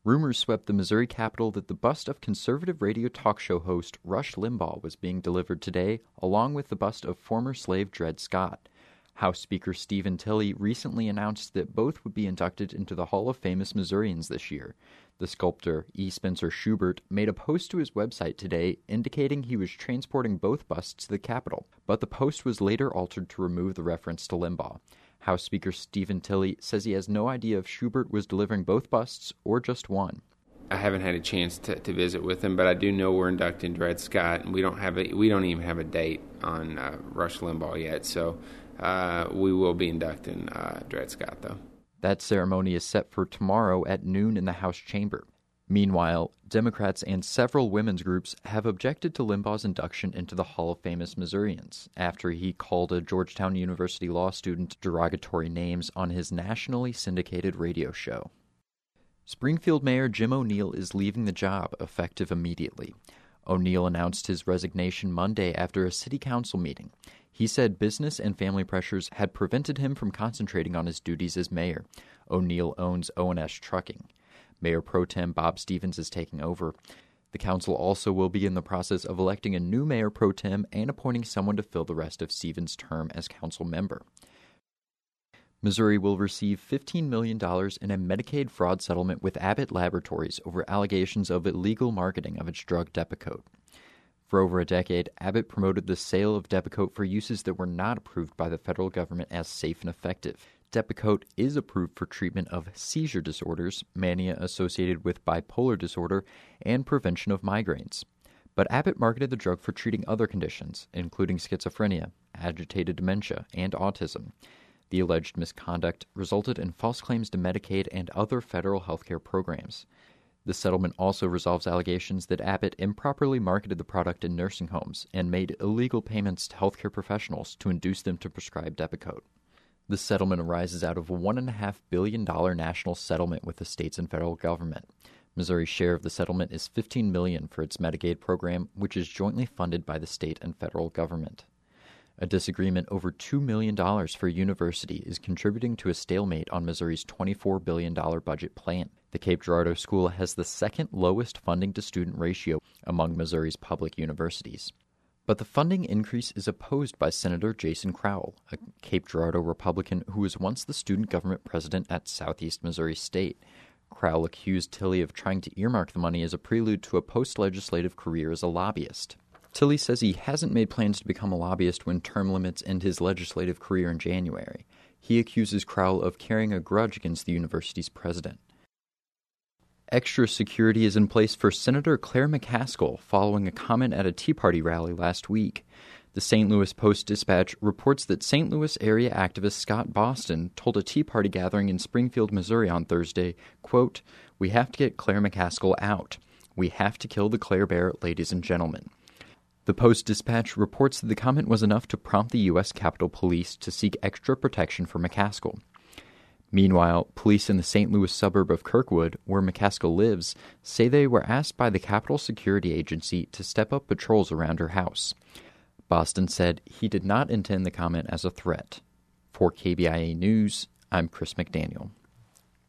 Rumors swept the Missouri Capitol that the bust of conservative radio talk show host Rush Limbaugh was being delivered today, along with the bust of former slave Dred Scott. House Speaker Stephen Tilley recently announced that both would be inducted into the Hall of Famous Missourians this year. The sculptor, E. Spencer Schubert, made a post to his website today indicating he was transporting both busts to the Capitol, but the post was later altered to remove the reference to Limbaugh. House Speaker Stephen Tilley says he has no idea if Schubert was delivering both busts or just one. I haven't had a chance to visit with him, but I do know we're inducting Dred Scott, and we don't even have a date on Rush Limbaugh yet, so we will be inducting Dred Scott, though. That ceremony is set for tomorrow at noon in the House chamber. Meanwhile, Democrats and several women's groups have objected to Limbaugh's induction into the Hall of Famous Missourians after he called a Georgetown University law student derogatory names on his nationally syndicated radio show. Springfield Mayor Jim O'Neill is leaving the job, effective immediately. O'Neill announced his resignation Monday after a city council meeting. He said business and family pressures had prevented him from concentrating on his duties as mayor. O'Neill owns O&S Trucking. Mayor Pro Tem Bob Stevens is taking over. The council also will be in the process of electing a new mayor pro tem and appointing someone to fill the rest of Stevens' term as council member. Missouri will receive $15 million in a Medicaid fraud settlement with Abbott Laboratories over allegations of illegal marketing of its drug Depakote. For over a decade, Abbott promoted the sale of Depakote for uses that were not approved by the federal government as safe and effective. Depakote is approved for treatment of seizure disorders, mania associated with bipolar disorder, and prevention of migraines. But Abbott marketed the drug for treating other conditions, including schizophrenia, agitated dementia, and autism. The alleged misconduct resulted in false claims to Medicaid and other federal healthcare programs. The settlement also resolves allegations that Abbott improperly marketed the product in nursing homes and made illegal payments to healthcare professionals to induce them to prescribe Depakote. The settlement arises out of a $1.5 billion national settlement with the states and federal government. Missouri's share of the settlement is $15 million for its Medicaid program, which is jointly funded by the state and federal government. A disagreement over $2 million for a university is contributing to a stalemate on Missouri's $24 billion budget plan. The Cape Girardeau School has the second lowest funding-to-student ratio among Missouri's public universities. But the funding increase is opposed by Senator Jason Crowell, a Cape Girardeau Republican who was once the student government president at Southeast Missouri State. Crowell accused Tilley of trying to earmark the money as a prelude to a post-legislative career as a lobbyist. Tilley says he hasn't made plans to become a lobbyist when term limits end his legislative career in January. He accuses Crowell of carrying a grudge against the university's president. Extra security is in place for Senator Claire McCaskill following a comment at a Tea Party rally last week. The St. Louis Post-Dispatch reports that St. Louis area activist Scott Boston told a Tea Party gathering in Springfield, Missouri on Thursday, quote, "We have to get Claire McCaskill out. We have to kill the Claire Bear, ladies and gentlemen." The Post-Dispatch reports that the comment was enough to prompt the U.S. Capitol Police to seek extra protection for McCaskill. Meanwhile, police in the St. Louis suburb of Kirkwood, where McCaskill lives, say they were asked by the Capitol Security Agency to step up patrols around her house. Boston said he did not intend the comment as a threat. For KBIA News, I'm Chris McDaniel.